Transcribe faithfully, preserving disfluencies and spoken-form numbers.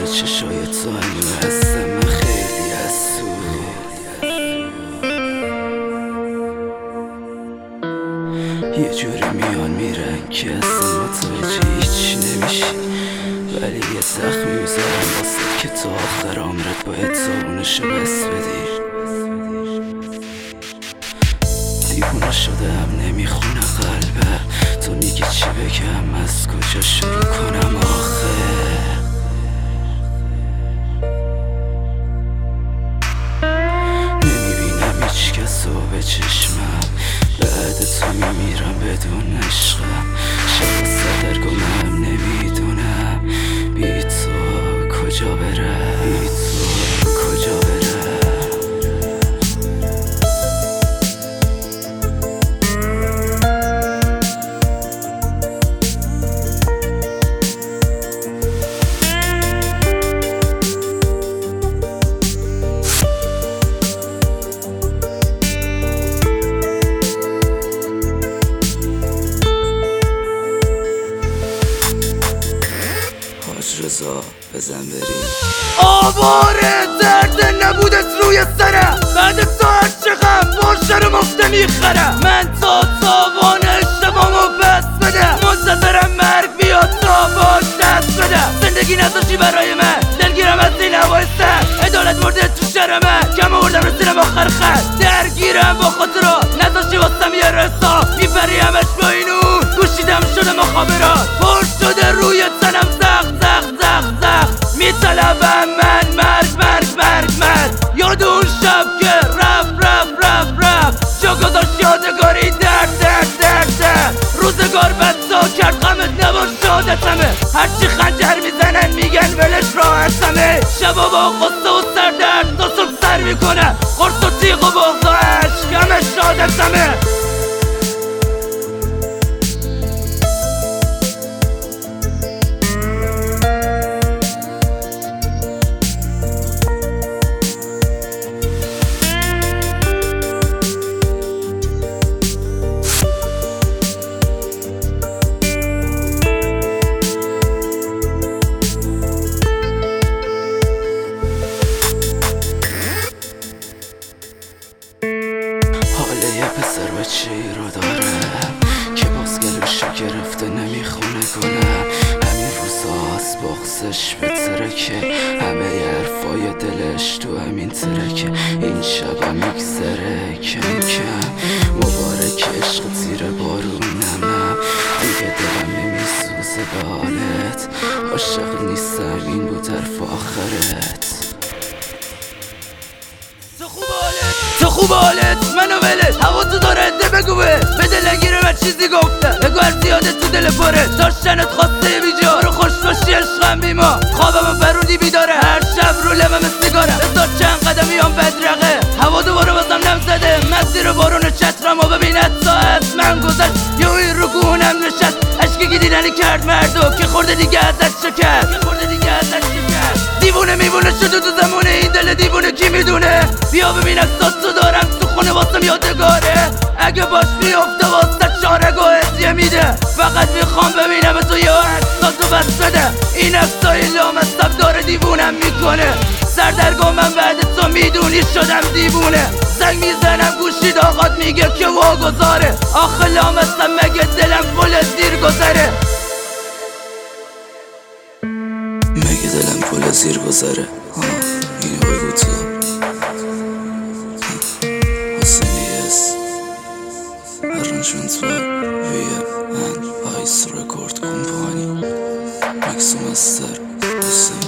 چشای تو هنو هستم من خیلی حسود یه جوری میان میرن که اصلا متوجه هیچی نمیشی، ولی یه زخمی میذارم واسه که تا آخر عمرت باید صابونشو بس بدی. دیوونه شدم نمیخونه قلبه، تو میگی چی بگم از کجا شروع کنم آخه؟ نمیبینم هیچ کسو به چشمم، بعد تو میمیرم بدون عشقم. شب سردرگمم نمیدونم بی تو کجا برم، بی تو کجا برم. رضا بزن بریم. آواره درد نبودت روی سره، بعد تو هر چقدر باشه رو مفته میخره. من تا تاوان اشتباهمو بس بده، منتظرم مرگ بیاد تا باش دست بده. زندگی نذاشی برای من، دلگیرم از این هوای سر، عدالت مرده تو شهر من، کم آوردم رسیدم آخر خط. درگیرم با خاطرات، نذاشی واسم یه رسا، میپری همش با این اون، گوشیدم شده مخابرات. پر شده روی تنم زخم زخم زخم زخم، میطلبم من مرگ مرگ مرگ مرگ. یاد اون شب که رفت رفت رفت رفت، جا گذاشت یادگاری درد درد درد درد. روزگار بدسا کرد غمت نباش شادتمه، هرچی خنجر میزنن میگن ولش راحتمه. شبا با غصه و سردرد تا صبح سر میکنه، قرص و تیغ و بغض و عشق همه شادتمه. حاله یه پسر بچه ای رو داره که باز گلوشو گرفته نمیخونه گله. همین روزاست بغزش به ترکه، همه حرفای دلش تو همین ترکه. این شبا میگذره کم کم، مبارک عشق زیر بارونمم، دیگه دلم نمیسوزه به حالت. عاشق نیستم این بود حرف آخرت. تو خوب حالت منو ولش، هوا تو داره ده بگو به به دل نگیره من چیزی گفته، بگو هر زیاده تو دل پره. داشتنت خواسته بیجا رو خوش باشی عشقم بیما، خوابم فرودی بیداره، هر شب رو لبم سیگاره. بذار چند قدمیام بدرقه، هوا دوباره بازم نم زده، مسیر بارون چترم و ببیند تا از من گذشت. یا این رو گونم نشست، عشقی که دیدنی کرد مردو که خورده دیگه ازش شکست، که خورده دیگه ازش شکست. دیوونه میوونه شده تو زمونه این دل دیوونه کی میدونه. بیا ببین احساس تو دارم تو خونه واسم یادگاره، اگه باش بیفته واسه چارگاه ادیه میده. فقط میخوام ببینم تو یه احساسو بس بده، این احسای لامصب داره دیوونم میکنه. سردرگاه من بعد تو میدونی شدم دیوونه، زنگ میزنم گوشی داغات میگه که واگذاره. آخه لامصب مگه دلم پل زیر گذره، مگه دلم پل زیر گذره. اینو بگو تو حسینی اس arrangement by وی and Ice Record Company. Mix Master Hussein